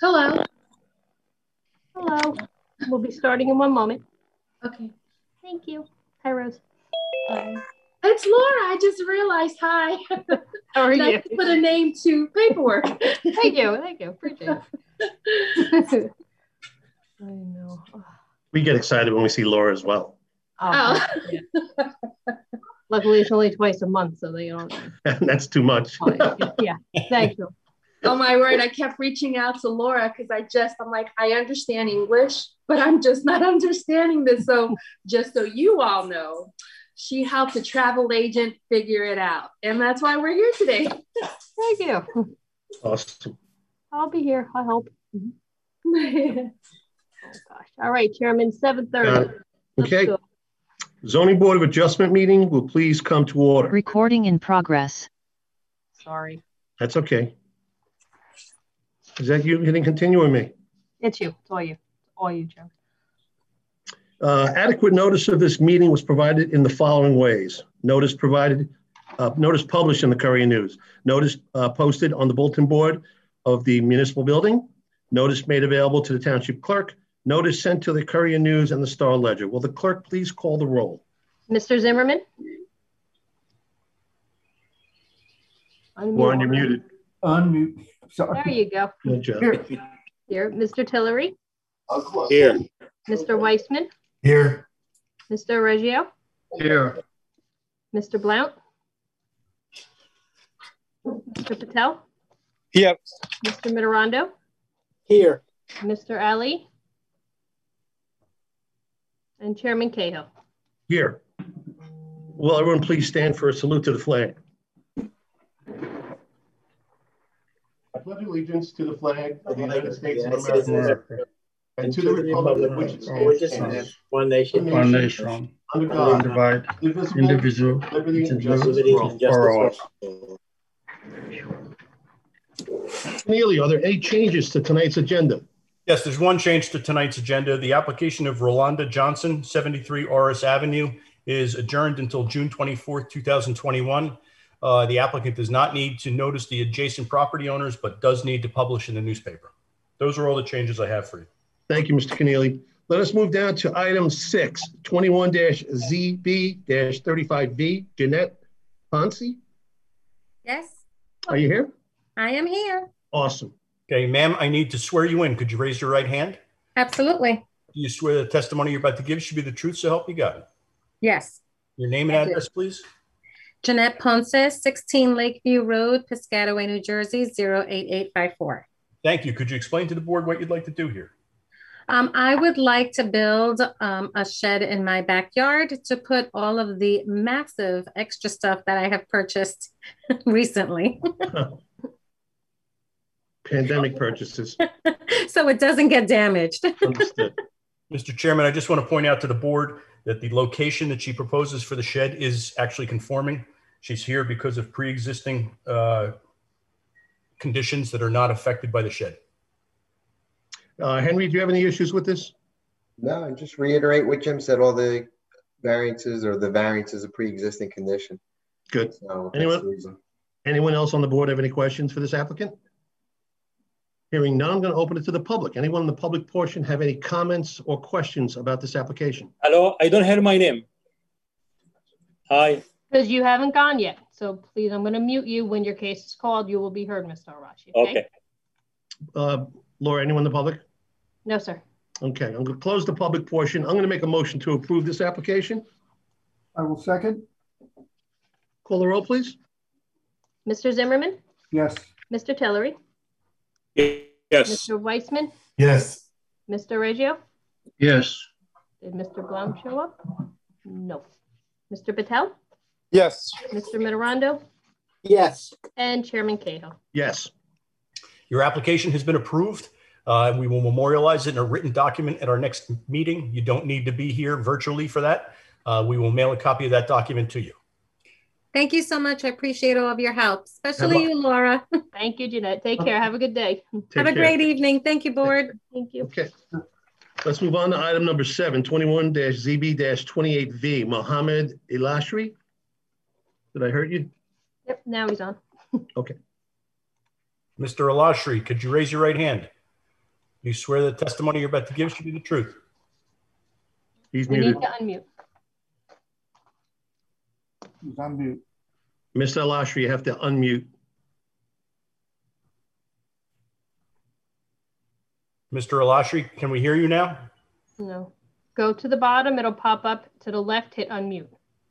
Hello. Hello. We'll be starting in one moment. Okay. Thank you. Hi, Rose. It's Laura. I just realized. Hi. How are you? Nice to put a name to paperwork. Thank you. Thank you. Appreciate it. I know. We get excited when we see Laura as well. Oh. Yeah. Luckily, it's only twice a month, so they don't. That's too much. Yeah. Thank you. Oh my word, I kept reaching out to Laura because I'm like, I understand English, but I'm just not understanding this. So just so you all know, she helped a travel agent figure it out. And that's why we're here today. Thank you. Awesome. I'll be here. I hope. Oh, gosh. All right, Chairman, 7:30. Okay. Zoning Board of Adjustment meeting will please come to order. Recording in progress. Sorry. That's okay. Is that you hitting continue or me? It's you. It's all you. All you, Joe. Adequate notice of this meeting was provided in the following ways. Notice published in the Courier News. Notice posted on the bulletin board of the municipal building. Notice made available to the township clerk. Notice sent to the Courier News and the Star Ledger. Will the clerk please call the roll? Mr. Zimmerman? Warren, you're muted. Unmute. Sorry. There you go. Good job. Here, Mr. Tillery? Here. Mr. Weissman? Here. Mr. Reggio? Here. Mr. Blount? Mr. Patel? Yep. Mr. Mitterondo? Here. Mr. Ali? And Chairman Cahill. Here. Will everyone please stand for a salute to the flag? I pledge allegiance to the flag of the United States of America and to the republic which it stands, one nation, under God, indivisible, liberty and justice for all. Neely, are there any changes to tonight's agenda? Yes, there's one change to tonight's agenda. The application of Rolanda Johnson, 73 Oris Avenue, is adjourned until June 24th, 2021. The applicant does not need to notice the adjacent property owners, but does need to publish in the newspaper. Those are all the changes I have for you. Thank you, Mr. Keneally. Let us move down to item 6, 21-ZB-35B. Jeanette Ponce, Yes, are you here? I am here. Awesome. Okay, ma'am, I need to swear you in. Could you raise your right hand? Absolutely. Do you swear the testimony you're about to give should be the truth, so help you God? Yes. Your name and address, please. Jeanette Ponce, 16 Lakeview Road, Piscataway, New Jersey, 08854. Thank you. Could you explain to the board what you'd like to do here? I would like to build a shed in my backyard to put all of the massive extra stuff that I have purchased recently. Pandemic purchases. So it doesn't get damaged. Understood. Mr. Chairman, I just want to point out to the board that the location that she proposes for the shed is actually conforming. She's here because of pre-existing conditions that are not affected by the shed. Henry, do you have any issues with this? No, and just reiterate what Jim said, all the variances or the variances of pre-existing condition. Good. So anyone else on the board have any questions for this applicant? Hearing none, I'm going to open it to the public. Anyone in the public portion have any comments or questions about this application? Hello, I don't hear my name. Hi. Because you haven't gone yet. So please, I'm going to mute you. When your case is called, you will be heard, Mr. Arashi. Okay. Laura, anyone in the public? No, sir. Okay, I'm going to close the public portion. I'm going to make a motion to approve this application. I will second. Call the roll, please. Mr. Zimmerman? Yes. Mr. Tillery? Yes. Mr. Weissman? Yes. Mr. Reggio? Yes. Did Mr. Blum show up? No. Mr. Patel? Yes. Mr. Mitterondo? Yes. And Chairman Cahill. Yes. Your application has been approved. We will memorialize it in a written document at our next meeting. You don't need to be here virtually for that. We will mail a copy of that document to you. Thank you so much. I appreciate all of your help, especially you, Laura. Thank you, Jeanette. Take care. Have a good day. Have a great evening. Thank you, board. Thank you. Okay. Let's move on to item number 7, 21-ZB-28V, Mohammed Elashri. Did I hurt you? Yep, now he's on. Okay. Mr. Elashri, could you raise your right hand? You swear the testimony you're about to give should be the truth. He's We need muted. to unmute. He's on mute. Mr. Alashri, you have to unmute. Mr. Alashri, can we hear you now? No. Go to the bottom. It'll pop up to the left. Hit unmute.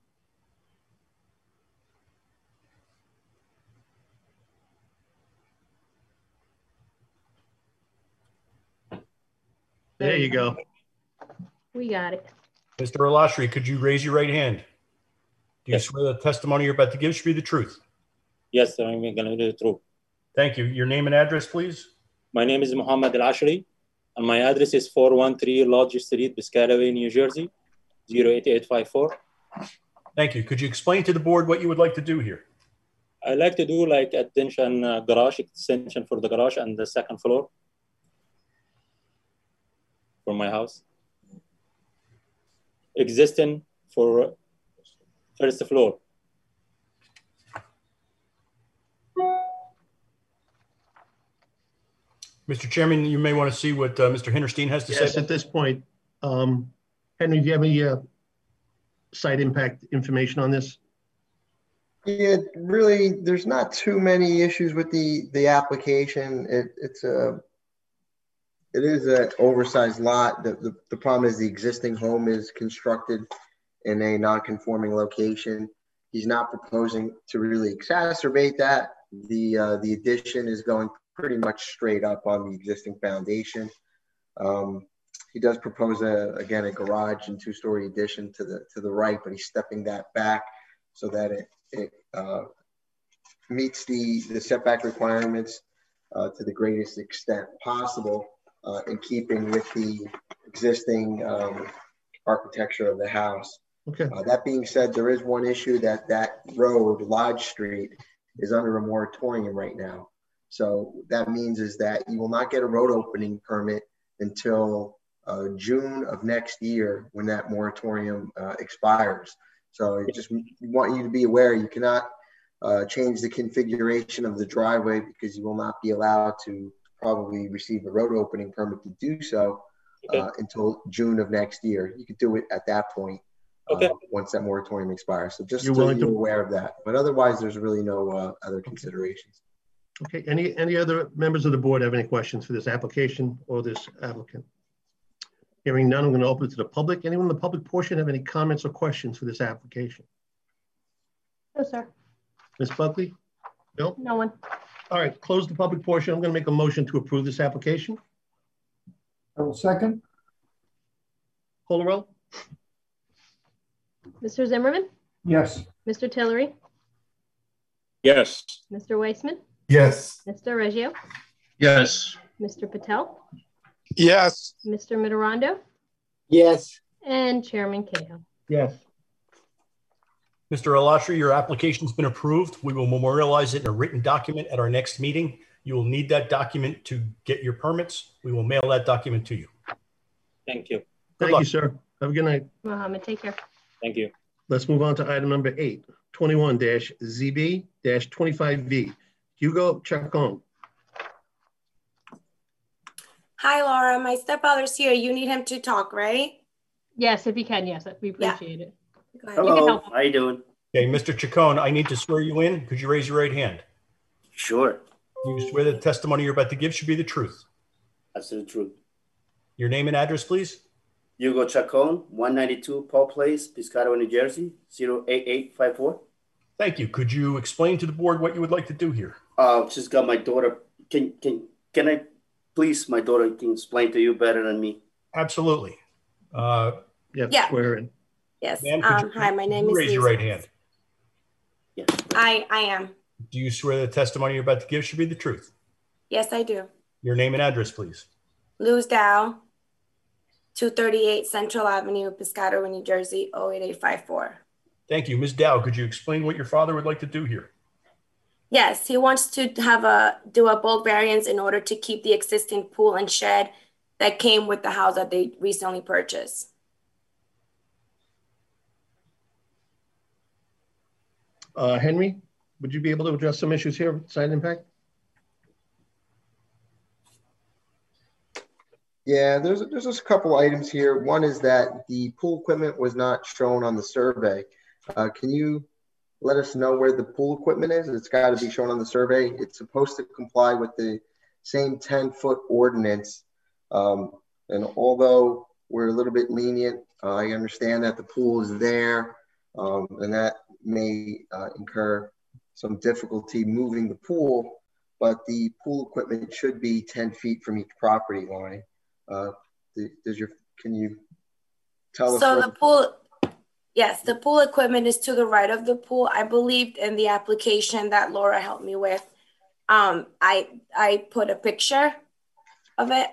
There you go. We got it. Mr. Alashri, could you raise your right hand? Do you Yes. swear the testimony you're about to give should be the truth? Yes, I'm going to do the truth. Thank you. Your name and address, please. My name is Muhammad Al-Ashri, and my address is 413 Lodge Street, Piscataway, New Jersey, 08854. Thank you. Could you explain to the board what you would like to do here? I like to do like addition garage extension for the garage and the second floor for my house. Existing for first floor. Mr. Chairman, you may want to see what Mr. Hinterstein has to Yes, say. at this point, Henry, do you have any site impact information on this? Yeah, really, there's not too many issues with the application. It is an oversized lot. The problem is the existing home is constructed in a non-conforming location. He's not proposing to really exacerbate that. The addition is going pretty much straight up on the existing foundation. He does propose again a garage and two-story addition to the right, but he's stepping that back so that it meets the setback requirements to the greatest extent possible, in keeping with the existing architecture of the house. Okay. That being said, there is one issue that road, Lodge Street, is under a moratorium right now. So that means is that you will not get a road opening permit until June of next year, when that moratorium expires. So I just want you to be aware, you cannot change the configuration of the driveway, because you will not be allowed to probably receive a road opening permit to do so until June of next year. You could do it at that point. Once that moratorium expires. So just so you're aware of that. But otherwise, there's really no other considerations. Okay. Any other members of the board have any questions for this application or this applicant? Hearing none, I'm going to open it to the public. Anyone in the public portion have any comments or questions for this application? No, sir. Ms. Buckley? No? No one. All right, close the public portion. I'm going to make a motion to approve this application. I will second. Call the roll. Mr. Zimmerman? Yes. Mr. Tillery? Yes. Mr. Weissman? Yes. Mr. Reggio? Yes. Mr. Patel? Yes. Mr. Mitterondo? Yes. And Chairman Cahill. Yes. Mr. Alashri, your application's been approved. We will memorialize it in a written document at our next meeting. You will need that document to get your permits. We will mail that document to you. Thank you. Thank you, sir. Have a good night. Mohammed, take care. Thank you. Let's move on to item number 8, 21-ZB-25V. Hugo Chacon. Hi, Laura. My stepfather's here. You need him to talk, right? Yes, if you can. Yes, we appreciate it. Go ahead. Hello, how you doing? Okay, Mr. Chacon, I need to swear you in. Could you raise your right hand? Sure, You swear that the testimony you're about to give should be the truth. that's the truth. Your name and address, please. Hugo Chacon, 192 Paul Place, Piscataway, New Jersey, 08854. Thank you. Could you explain to the board what you would like to do here? Just got my daughter. Can I please? My daughter can explain to you better than me. Absolutely. Yeah. Swear in. Yes. Ma'am, could you Hi, my name is raise your Lisa. right hand. Yes. I am. Do you swear the testimony you're about to give should be the truth? Yes, I do. Your name and address, please. Luz Dow, 238 Central Avenue, Piscataway, New Jersey, 08854. Thank you. Ms. Dow, could you explain what your father would like to do here? Yes, he wants to do a bulk variance in order to keep the existing pool and shed that came with the house that they recently purchased. Henry, would you be able to address some issues here with site impact? Yeah, there's just a couple items here. One is that the pool equipment was not shown on the survey. Can you let us know where the pool equipment is? It's got to be shown on the survey. It's supposed to comply with the same 10-foot ordinance. And although we're a little bit lenient, I understand that the pool is there, and that may incur some difficulty moving the pool, but the pool equipment should be 10 feet from each property line. Can you tell us? So the pool, yes, the pool equipment is to the right of the pool. I believed in the application that Laura helped me with. I put a picture of it.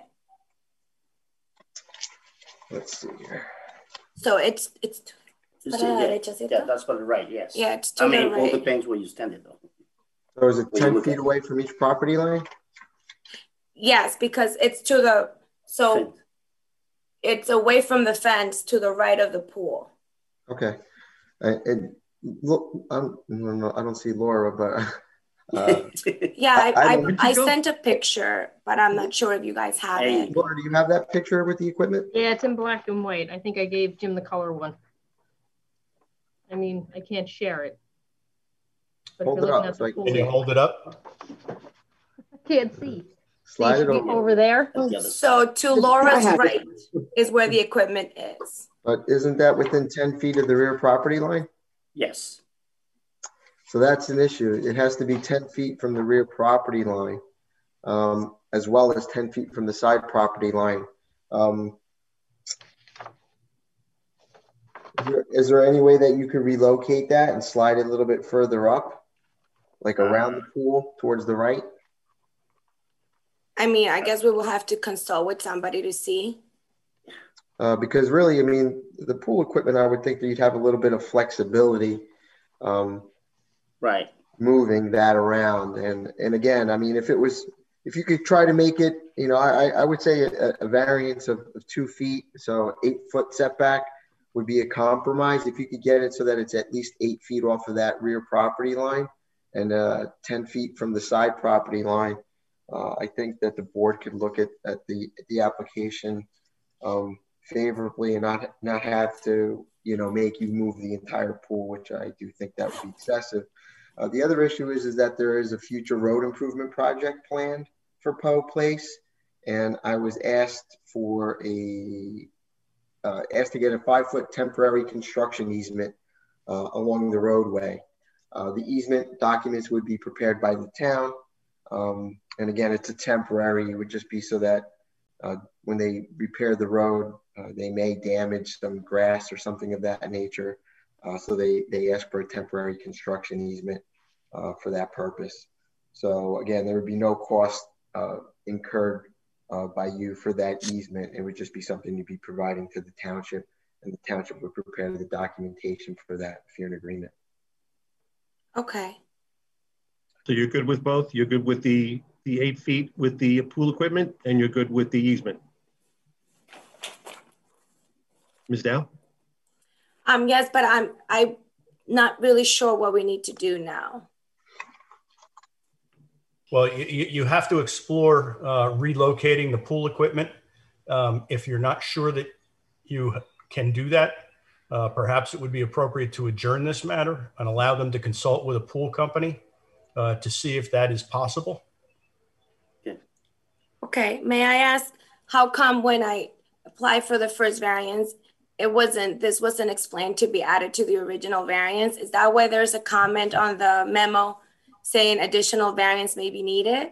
Let's see here. So it's yeah, that's for the right, yes. Yeah, it's to the right. It all depends where you stand it though. So is it 10 feet away from each property line? Yes, because it's to the, so it's away from the fence to the right of the pool. Okay. And look, I don't see Laura, but yeah, I sent a picture, but I'm not sure if you guys have it. Laura, do you have that picture with the equipment? Yeah, it's in black and white. I think I gave Jim the color one. I mean, I can't share it. But hold it up. Can you hold it up? I can't see. Slide it over. Over there. So to Laura's right is where the equipment is. But isn't that within 10 feet of the rear property line? Yes. So that's an issue. It has to be 10 feet from the rear property line, as well as 10 feet from the side property line. Is there any way that you could relocate that and slide it a little bit further up, like around the pool towards the right? I mean, I guess we will have to consult with somebody to see. Because really, I mean, the pool equipment, I would think that you'd have a little bit of flexibility. Right. Moving that around. And again, I mean, if you could try to make it, you know, I would say a variance of 2 feet, so 8-foot setback would be a compromise. If you could get it so that it's at least 8 feet off of that rear property line and 10 feet from the side property line, I think that the board could look at the application favorably and not have to, you know, make you move the entire pool, which I do think that would be excessive. The other issue is that there is a future road improvement project planned for Poe Place, and I was asked to get a 5-foot temporary construction easement along the roadway. The easement documents would be prepared by the town, and again, it's a temporary. It would just be so that when they repair the road, they may damage some grass or something of that nature. So they ask for a temporary construction easement for that purpose. So again, there would be no cost incurred by you for that easement. It would just be something you'd be providing to the township, and the township would prepare the documentation for that if you're in agreement. Okay. So you're good with both? You're good with the 8 feet with the pool equipment, and you're good with the easement? Ms. Dow? Yes, but I'm not really sure what we need to do now. Well, you have to explore relocating the pool equipment. If you're not sure that you can do that, perhaps it would be appropriate to adjourn this matter and allow them to consult with a pool company to see if that is possible. Okay, may I ask, how come when I applied for the first variance, this wasn't explained to be added to the original variance? Is that why there's a comment on the memo saying additional variance may be needed?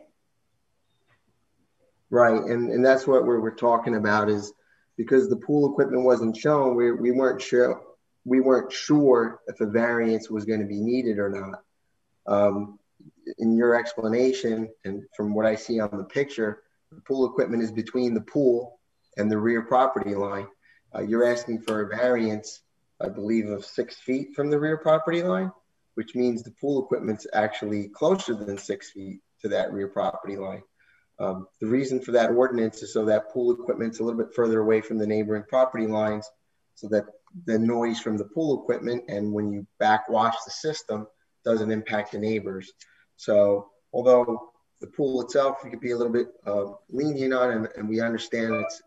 Right, and that's what we're talking about, is because the pool equipment wasn't shown, we weren't sure if a variance was going to be needed or not. In your explanation, and from what I see on the picture, the pool equipment is between the pool and the rear property line. You're asking for a variance, I believe, of 6 feet from the rear property line, which means the pool equipment's actually closer than 6 feet to that rear property line. The reason for that ordinance is so that pool equipment's a little bit further away from the neighboring property lines, so that the noise from the pool equipment and when you backwash the system doesn't impact the neighbors. So although the pool itself, you could be a little bit lenient on, and we understand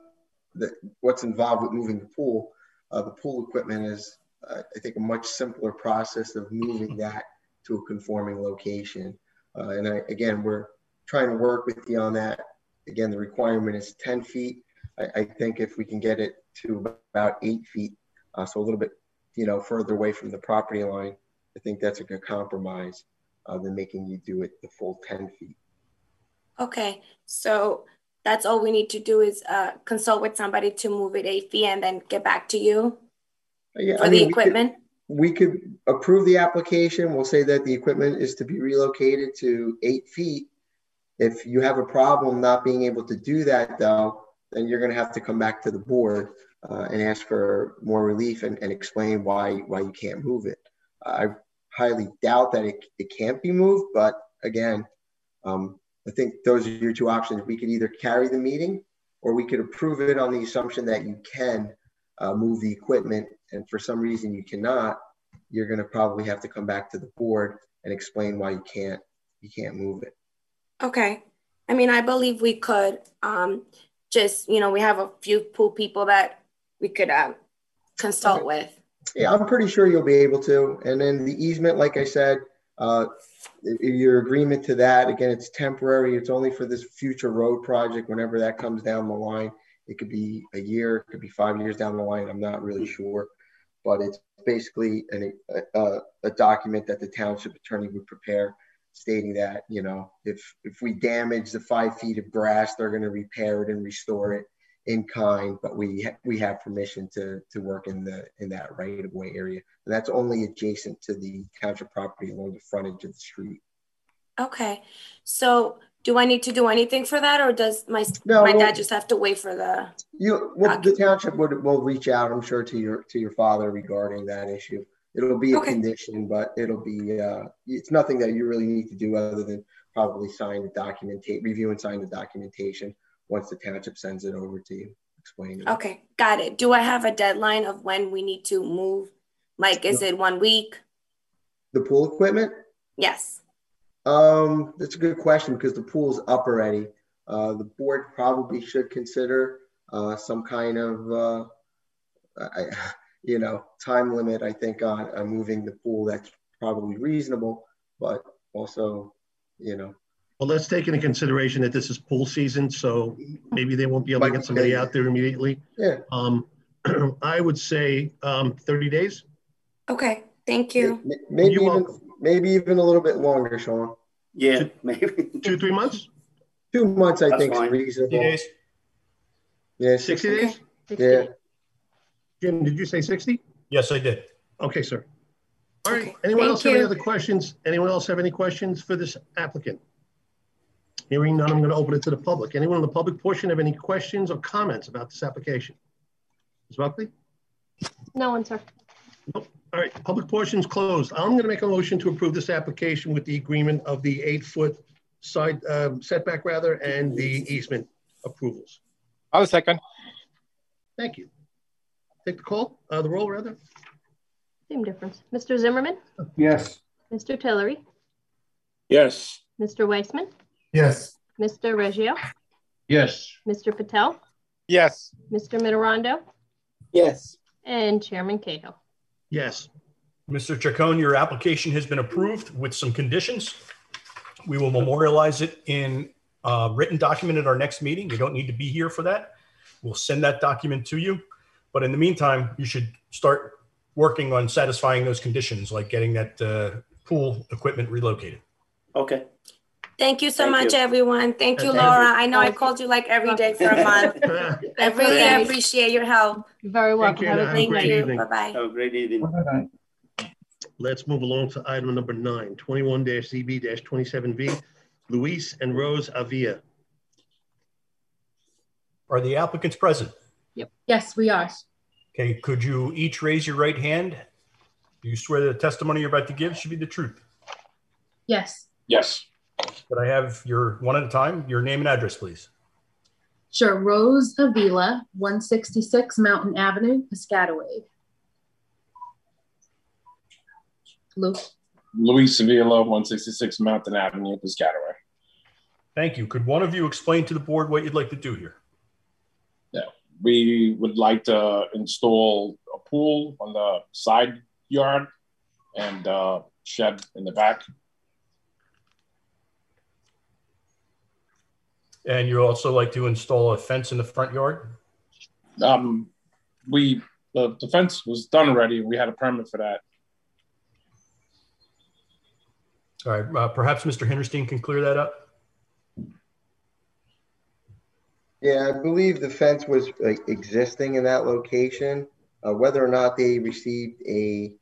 what's involved with moving the pool. The pool equipment is, I think, a much simpler process of moving that to a conforming location. Again, we're trying to work with you on that. Again, the requirement is 10 feet. I think if we can get it to about 8 feet, so a little bit, further away from the property line, I think that's a good compromise than making you do it the full 10 feet. Okay, so that's all we need to do is consult with somebody to move it 8 feet and then get back to you for the equipment? We could approve the application. We'll say that the equipment is to be relocated to 8 feet. If you have a problem not being able to do that, though, then you're going to have to come back to the board and ask for more relief and explain why you can't move it. I highly doubt that it can't be moved, but again, I think those are your two options. We could either carry the meeting or we could approve it on the assumption that you can move the equipment, and for some reason you cannot, you're going to probably have to come back to the board and explain why you can't move it. Okay. I mean, I believe we could just, we have a few pool people that we could consult with. Yeah, I'm pretty sure you'll be able to. And then the easement, like I said, your agreement to that, again, it's temporary. It's only for this future road project. Whenever that comes down the line, it could be a year, it could be 5 years down the line. I'm not really sure, but it's basically a document that the township attorney would prepare, stating that, if we damage the 5 feet of grass, they're going to repair it and restore it in kind, but we have permission to work in that right of way area. And that's only adjacent to the township property along the frontage of the street. Okay. So do I need to do anything for that, or does my dad just have to wait for the the township will reach out, I'm sure, to your father regarding that issue. It'll be a condition, but it'll be it's nothing that you really need to do other than probably review and sign the documentation once the township sends it over to you, explaining. Okay, got it. Do I have a deadline of when we need to move? Like, is it 1 week? The pool equipment? Yes. That's a good question because the pool's up already. The board probably should consider some kind of, time limit, I think, on moving the pool. That's probably reasonable, but also, Well, let's take into consideration that this is pool season, so maybe they won't be able to get somebody out there immediately. Yeah. I would say 30 days. Okay, thank you. Maybe even a little bit longer, Sean. Yeah, maybe 2-3 months. 2 months, I think, fine. is reasonable. 60 days. Yeah, 60 days. 60. Yeah. Jim, did you say 60? Yes, I did. Okay, sir. All right. Okay, Anyone thank else have any you. other questions? Anyone else have any questions for this applicant? Hearing none, I'm going to open it to the public. Anyone in the public portion have any questions or comments about this application? Ms. Buckley? No one, sir. Nope. All right, public portion is closed. I'm going to make a motion to approve this application with the agreement of the 8-foot side setback and the easement approvals. I'll second. Thank you. Take the roll rather. Same difference. Mr. Zimmerman? Yes. Mr. Tillery? Yes. Mr. Weissman? Yes. Mr. Reggio? Yes. Mr. Patel? Yes. Mr. Mitterondo? Yes. And Chairman Cahill. Yes. Mr. Chacon, your application has been approved with some conditions. We will memorialize it in a written document at our next meeting. You don't need to be here for that. We'll send that document to you. But in the meantime, you should start working on satisfying those conditions, like getting that pool equipment relocated. Okay. Thank you so much, everyone. Thank you, Laura. I know I called you like every day for a month. I really appreciate your help. You're very welcome. Have a great Thank night. you. Bye-bye. Have a great evening. Let's move along to item number 9, 21-ZB-27V, Luis and Rose Avia. Are the applicants present? Yep. Yes, we are. Okay, could you each raise your right hand? Do you swear that the testimony you're about to give should be the truth? Yes. Yes. Could I have your one at a time, your name and address, please? Sure. Rose Avila, 166 Mountain Avenue, Piscataway. Luis Avila, 166 Mountain Avenue, Piscataway. Thank you. Could one of you explain to the board what you'd like to do here? Yeah. we would like to install a pool on the side yard and shed in the back. And you also like to install a fence in the front yard? The fence was done already. We had a permit for that. All right, perhaps Mr. Hinterstein can clear that up. Yeah, I believe the fence was existing in that location. Whether or not they received a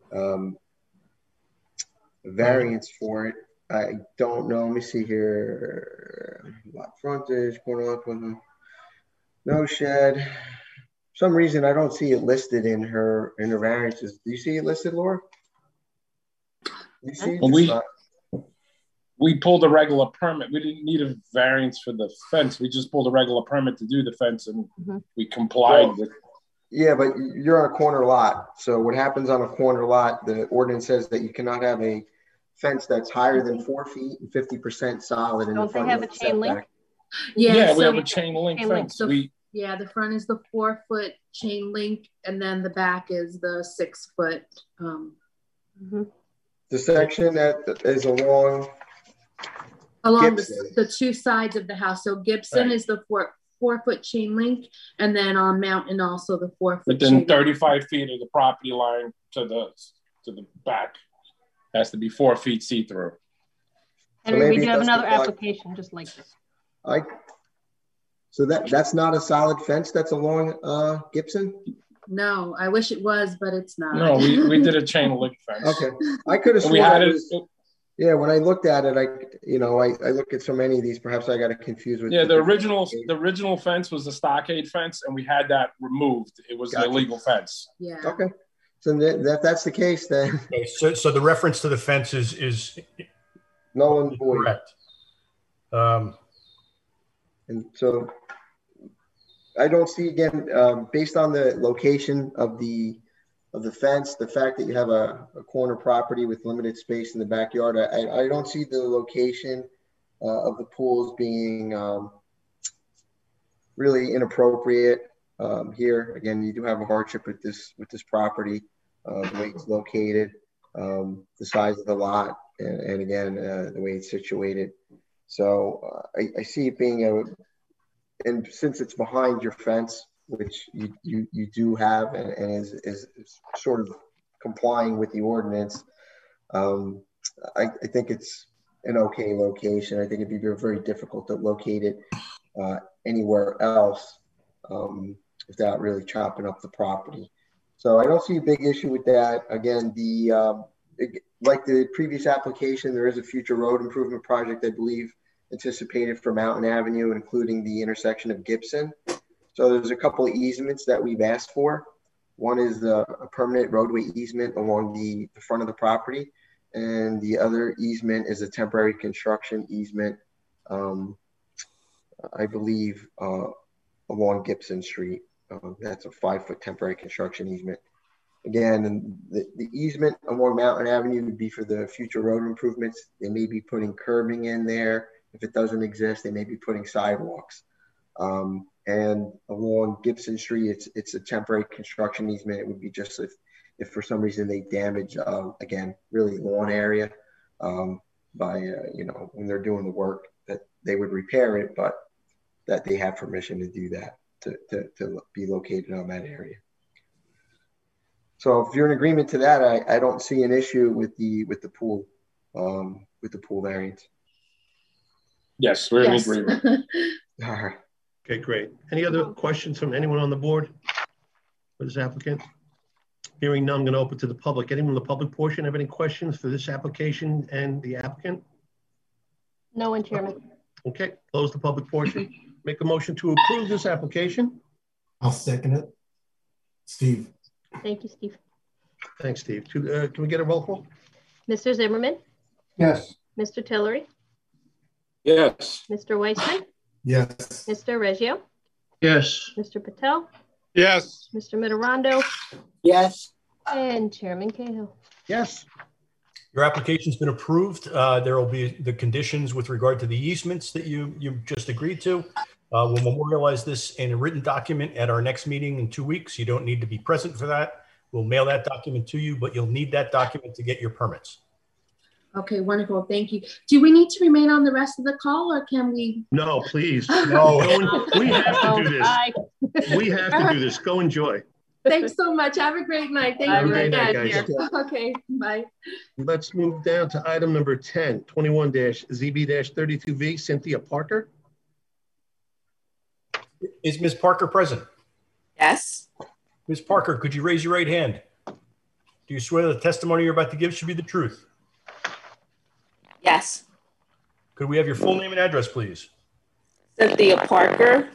variance for it, I don't know. Let me see here. Lot frontage, corner lot, no shed. For some reason I don't see it listed in her variances. Do you see it listed, Laura? You see it? We pulled a regular permit. We didn't need a variance for the fence. We just pulled a regular permit to do the fence, and we complied with. Yeah, but you're on a corner lot. So what happens on a corner lot, the ordinance says that you cannot have a fence that's higher than 4 feet and 50% solid in the front. Don't they have a chain link? Yeah, so we have a chain link fence. Yeah, the front is the 4-foot chain link, and then the back is the 6-foot. The section that is along the two sides of the house. So Gibson is the 4-foot chain link, and then on Mountain also the 4-foot. Within 35 feet of the property line to the back, has to be 4 feet see through. And we do have another application just like this. So that's not a solid fence that's along Gibson? No, I wish it was, but it's not. No, we did a chain link fence. Okay, I could have sworn we had it. Yeah, when I looked at it, I look at so many of these. Perhaps I got it confused with. Yeah, the original fence was the stockade fence, and we had that removed. It was an illegal fence. Yeah. Okay, so if that's the case, then. Okay, so the reference to the fence is null and void. Correct. And so I don't see, again, based on the location of the fence, the fact that you have a corner property with limited space in the backyard, I don't see the location of the pools being really inappropriate here. Again, you do have a hardship with this property, the way it's located, the size of the lot, and again, the way it's situated. So I see it being and since it's behind your fence, which you do have and is sort of complying with the ordinance, I think it's an okay location. I think it'd be very difficult to locate it anywhere else without really chopping up the property. So I don't see a big issue with that. Again, like the previous application, there is a future road improvement project, I believe, anticipated for Mountain Avenue, including the intersection of Gibson. So there's a couple of easements that we've asked for. One is a permanent roadway easement along the front of the property, and the other easement is a temporary construction easement, I believe, along Gibson Street. That's a 5-foot temporary construction easement. Again, and the easement along Mountain Avenue would be for the future road improvements. They may be putting curbing in there. If it doesn't exist, they may be putting sidewalks. And along Gibson Street, it's a temporary construction easement. It would be just if for some reason they damage, again, really lawn area by, when they're doing the work, that they would repair it, but that they have permission to do that, to be located on that area. So if you're in agreement to that, I don't see an issue with the pool variance. Yes, we're in agreement. All right. Okay, great. Any other questions from anyone on the board for this applicant? Hearing none, I'm going to open to the public. Anyone in the public portion have any questions for this application and the applicant? No one, Chairman. Okay, close the public portion. Make a motion to approve this application. I'll second it. Steve. Thank you, Steve. Thanks, Steve. Can we get a roll call? Mr. Zimmerman? Yes. Mr. Tillery? Yes. Mr. Weissman? Yes. Mr. Reggio? Yes. Mr. Patel? Yes. Mr. Mitterondo? Yes. And Chairman Cahill. Yes. Your application's been approved. There will be the conditions with regard to the easements that you just agreed to. We'll memorialize this in a written document at our next meeting in 2 weeks. You don't need to be present for that. We'll mail that document to you, but you'll need that document to get your permits. Okay, wonderful. Thank you. Do we need to remain on the rest of the call, or can we? No, please. No. We have to do this. We have to do this. Go enjoy. Thanks so much. Have a great night. Thank you again. Guys. Okay, bye. Let's move down to item number 10, 21-ZB-32V, Cynthia Parker. Is Ms. Parker present? Yes. Ms. Parker, could you raise your right hand? Do you swear the testimony you're about to give should be the truth? Yes. Could we have your full name and address, please? Cynthia Parker.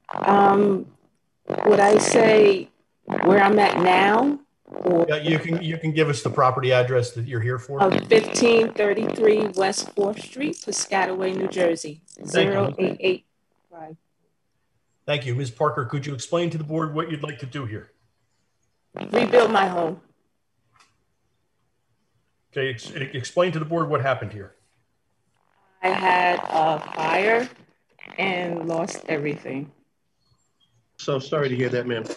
Would I say where I'm at now? Or Yeah, you can give us the property address that you're here for. 1533 West 4th Street, Piscataway, New Jersey, Thank you. 08855. Thank you. Ms. Parker, could you explain to the board what you'd like to do here? Rebuild my home. Okay, explain to the board what happened here. I had a fire and lost everything. So sorry to hear that, ma'am.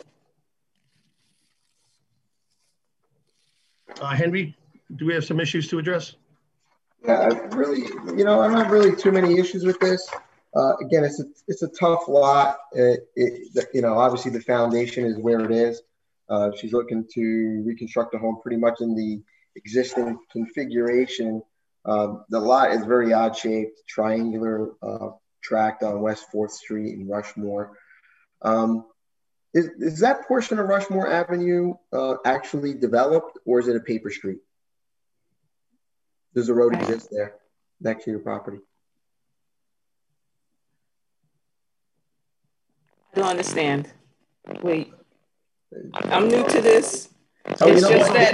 Henry, do we have some issues to address? Yeah, I really, I don't have really too many issues with this. Again, it's a tough lot. Obviously the foundation is where it is. She's looking to reconstruct the home pretty much in the existing configuration. The lot is very odd shaped, triangular tract on West 4th Street in Rushmore. Is that portion of Rushmore Avenue actually developed, or is it a paper street? Does a road exist there next to your property? I don't understand. Wait, I'm new to this. Oh, it's just that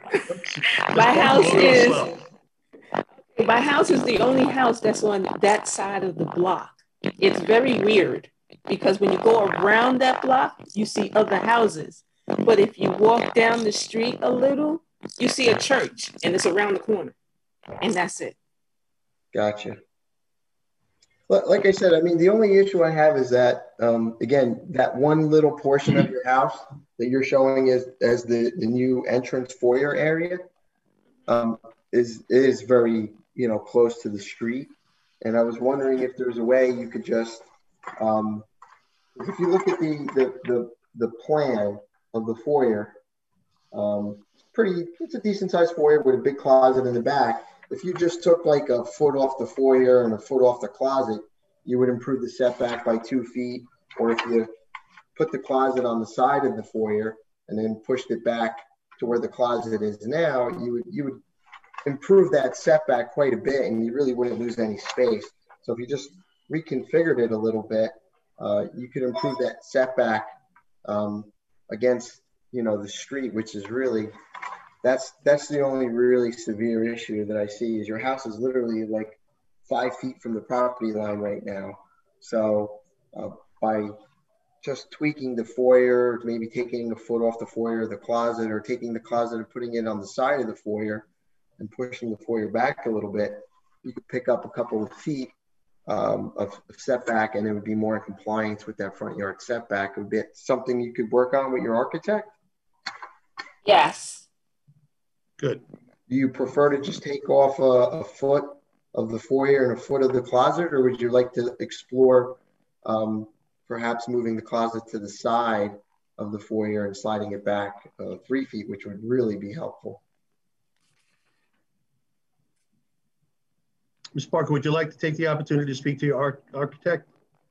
my house is the only house that's on that side of the block. It's very weird because when you go around that block, you see other houses. But if you walk down the street a little, you see a church and it's around the corner. And that's it. Gotcha. Like I said, I mean, the only issue I have is that, again, that one little portion of your house that you're showing as the new entrance foyer area is very, close to the street. And I was wondering if there's a way you could just, if you look at the plan of the foyer, it's a decent sized foyer with a big closet in the back. If you just took like a foot off the foyer and a foot off the closet, you would improve the setback by 2 feet. Or if you put the closet on the side of the foyer and then pushed it back to where the closet is now, you would improve that setback quite a bit, and you really wouldn't lose any space. So if you just reconfigured it a little bit, you could improve that setback against the street, which is really that's the only really severe issue that I see. Is your house is literally like 5 feet from the property line right now. So by just tweaking the foyer, maybe taking a foot off the foyer of the closet, or taking the closet and putting it on the side of the foyer and pushing the foyer back a little bit, you could pick up a couple of feet of setback, and it would be more in compliance with that front yard setback. It would be something you could work on with your architect? Yes. Good. Do you prefer to just take off a foot of the foyer and a foot of the closet, or would you like to explore perhaps moving the closet to the side of the foyer and sliding it back 3 feet, which would really be helpful? Ms. Parker, would you like to take the opportunity to speak to your architect?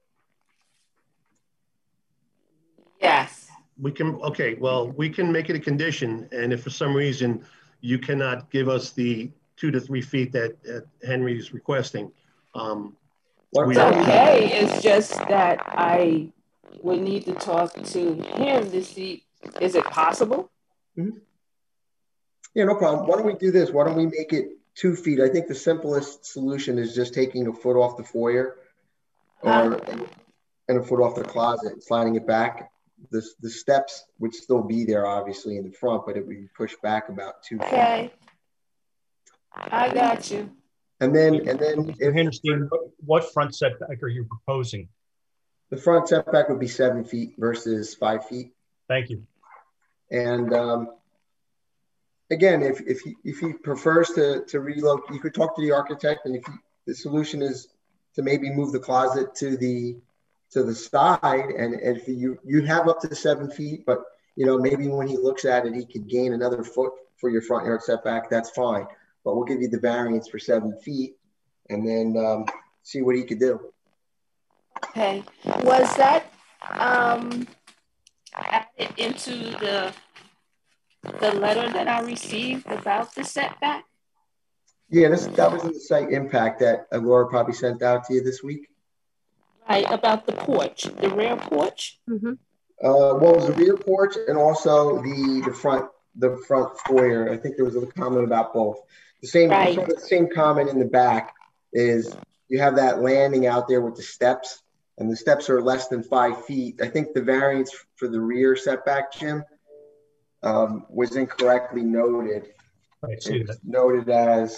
Yes. We can, okay, well, we can make it a condition, and if for some reason you cannot give us the 2 to 3 feet that Henry's requesting. It's okay, it's just that I would need to talk to him to see, is it possible? Mm-hmm. Yeah, no problem. Why don't we do this? Why don't we make it 2 feet? I think the simplest solution is just taking a foot off the foyer and a foot off the closet and sliding it back. The steps would still be there, obviously, in the front, but it would be pushed back about 2 feet. Okay, I got you. And then Mr. Henderson, what front setback are you proposing? The front setback would be 7 feet versus 5 feet. Thank you. And again, if he prefers to relocate, you could talk to the architect, and if the solution is to maybe move the closet to the side, and if you have up to 7 feet, but maybe when he looks at it, he could gain another foot for your front yard setback, that's fine. But we'll give you the variance for 7 feet and then see what he could do. Okay. Was that added into the letter that I received about the setback? Yeah, that was in the site impact that Laura probably sent out to you this week. Right, about the porch, the rear porch. Mm-hmm. Well, it was the rear porch and also the front foyer. I think there was a comment about both. The same, right. Sort of the same comment in the back is you have that landing out there with the steps, and the steps are less than 5 feet. I think the variance for the rear setback, Jim, was incorrectly noted. I see that. Noted as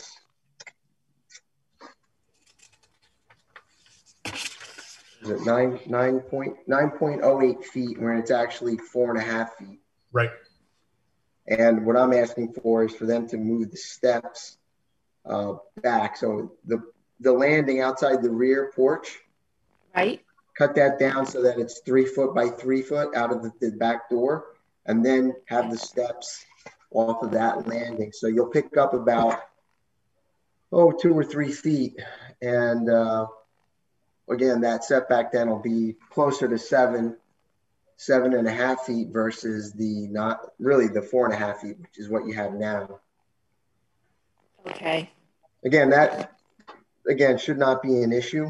is it 9.08 feet, when it's actually 4.5 feet. Right. And what I'm asking for is for them to move the steps back. So the landing outside the rear porch, right? Cut that down so that it's 3 foot by 3 foot out of the back door, and then have the steps off of that landing. So you'll pick up about 2 or 3 feet, and again, that setback then will be closer to 7.5 feet versus not really the 4.5 feet, which is what you have now. Okay. Again, that should not be an issue.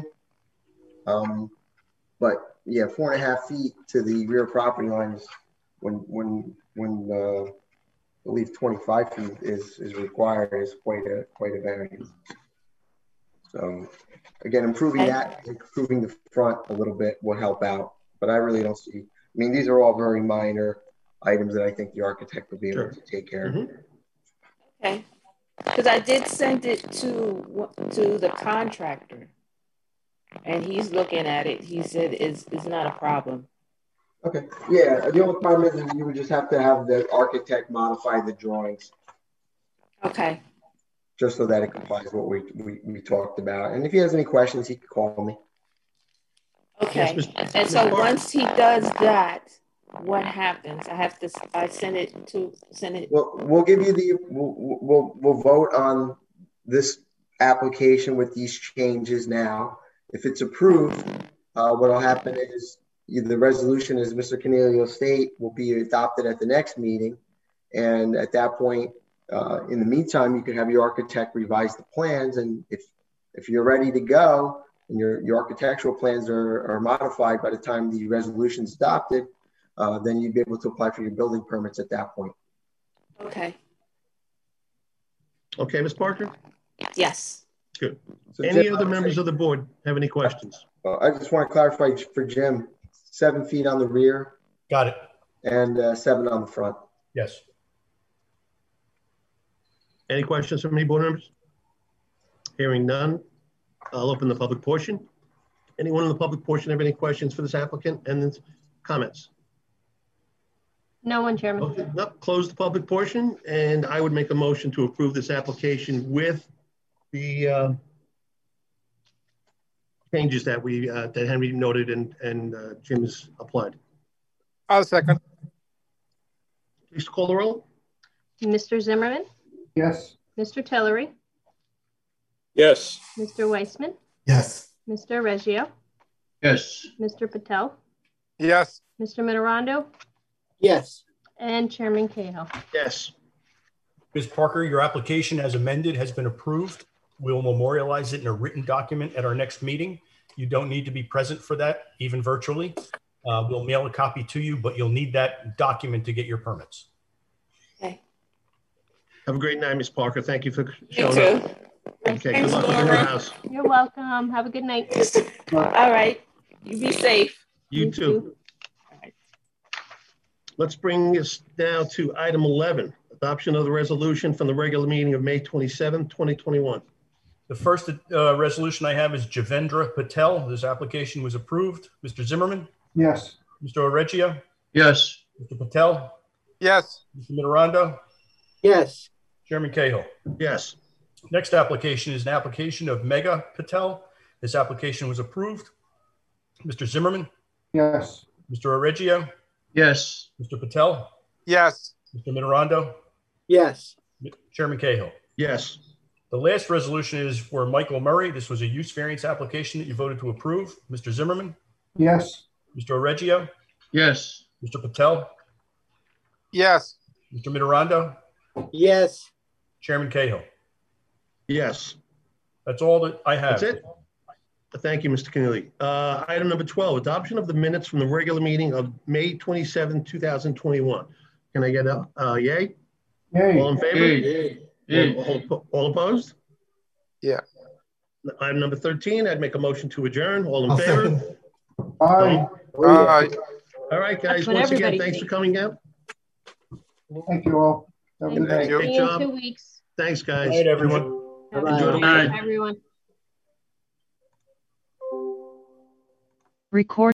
But yeah, 4.5 feet to the rear property line is when I believe 25 feet is required, is quite a variance. So again, improving that, improving the front a little bit will help out. But I really don't see. I mean, these are all very minor items that I think the architect will be able to take care of. Okay, because I did send it to the contractor, and he's looking at it. He said it's not a problem. Okay. Yeah, the only problem is that you would just have to have the architect modify the drawings. Okay. Just so that it complies with what we talked about. And if he has any questions, he can call me. Okay. Yes, and so once he does that, what happens? I send it. Well, we'll give you we'll vote on this application with these changes now. If it's approved, what will happen is the resolution, as Mr. Cornelio state, will be adopted at the next meeting. And at that point, in the meantime, you can have your architect revise the plans. And if you're ready to go and your architectural plans are modified by the time the resolution is adopted, then you'd be able to apply for your building permits at that point. Okay. Okay, Ms. Parker? Yes. Good. So any Jim, other members of the board have any questions? I just want to clarify for Jim, 7 feet on the rear. Got it. And 7 on the front. Yes. Any questions from any board members? Hearing none, I'll open the public portion. Anyone in the public portion have any questions for this applicant and comments? No one, Chairman. Okay, nope, close the public portion, and I would make a motion to approve this application with the changes that that Henry noted and Jim's applied. I'll second. Please call the roll. Mr. Zimmerman? Yes. Mr. Tillery? Yes. Mr. Weissman? Yes. Mr. Reggio? Yes. Mr. Patel? Yes. Mr. Minorando? Yes. And Chairman Cahill. Yes. Ms. Parker, your application as amended has been approved. We'll memorialize it in a written document at our next meeting. You don't need to be present for that, even virtually. We'll mail a copy to you, but you'll need that document to get your permits. Okay. Have a great night, Ms. Parker. Thank you for showing up. Okay, good luck with the new house. You're welcome. Have a good night. All right. You be safe. You too. Let's bring us now to item 11, adoption of the resolution from the regular meeting of May 27, 2021. The first resolution I have is Javendra Patel. This application was approved. Mr. Zimmerman? Yes. Mr. Oreggio? Yes. Mr. Patel? Yes. Mr. Mitterando? Yes. Chairman Cahill? Yes. Next application is an application of Mega Patel. This application was approved. Mr. Zimmerman? Yes. Mr. Oreggio? Yes. Mr. Patel? Yes. Mr. Mitterando? Yes. Chairman Cahill? Yes. The last resolution is for Michael Murray. This was a use variance application that you voted to approve. Mr. Zimmerman? Yes. Mr. Oreggio? Yes. Mr. Patel? Yes. Mr. Mitterando? Yes. Chairman Cahill? Yes. That's all that I have. That's it. Thank you, Mr. Keneally. Item number 12, adoption of the minutes from the regular meeting of May 27, 2021. Can I get a yay? Yay. All in favor? Yay. Yay. All opposed? Yeah. Item number 13, I'd make a motion to adjourn. All in I'll favor? second. Aye. Aye. All right, guys. That's what Once again, everybody thanks for thinks. coming out. Thank you all. Have a good Thank night. you. Great See you in job. 2 weeks. Thanks, Good guys. night, everyone. Enjoy the Bye. weekend. Everyone. Record.